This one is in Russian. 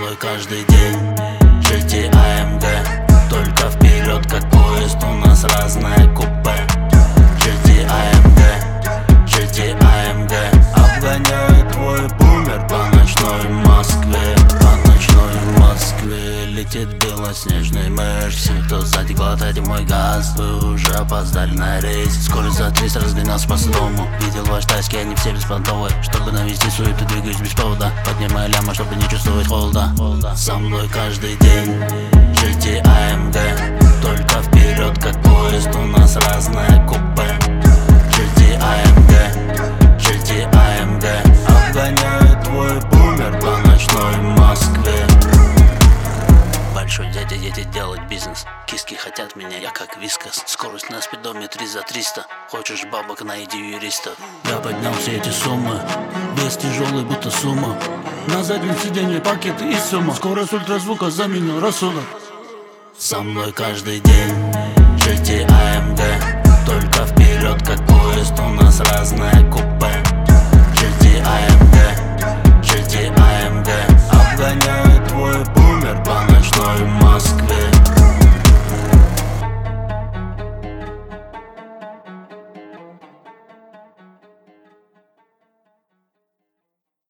мной каждый день. GT AMG, только вперед как поезд, у нас разное купе. GT AMG, обгоняет твой бумер по ночной Москве. По ночной Москве летит белоснежный Мерси. Кто сзади глотает мой газ, вы уже опоздали на рейс. Скорость за 300 разгонялся по дому. Видел ваш тайский, они все беспонтовые. Чтобы навести суету, двигаюсь без повода. Поднимаю ляма, чтобы не чувствовать холода. Со мной каждый день GT AMG, только вперед как поезд, у нас разное купе. GT AMG, обгоняет твой бумер по ночной Москве. Большой дядя едет делать бизнес. Киски хотят меня, я как вискас. Скорость на спидометре за 300. Хочешь бабок, найди юриста. Я поднял все эти суммы. Вес тяжелый, будто сумма. На заднем сиденье пакеты и сумма. Скорость ультразвука заменил рассудок. Со мной каждый день GT AMG, только вперед как поезд, у нас разное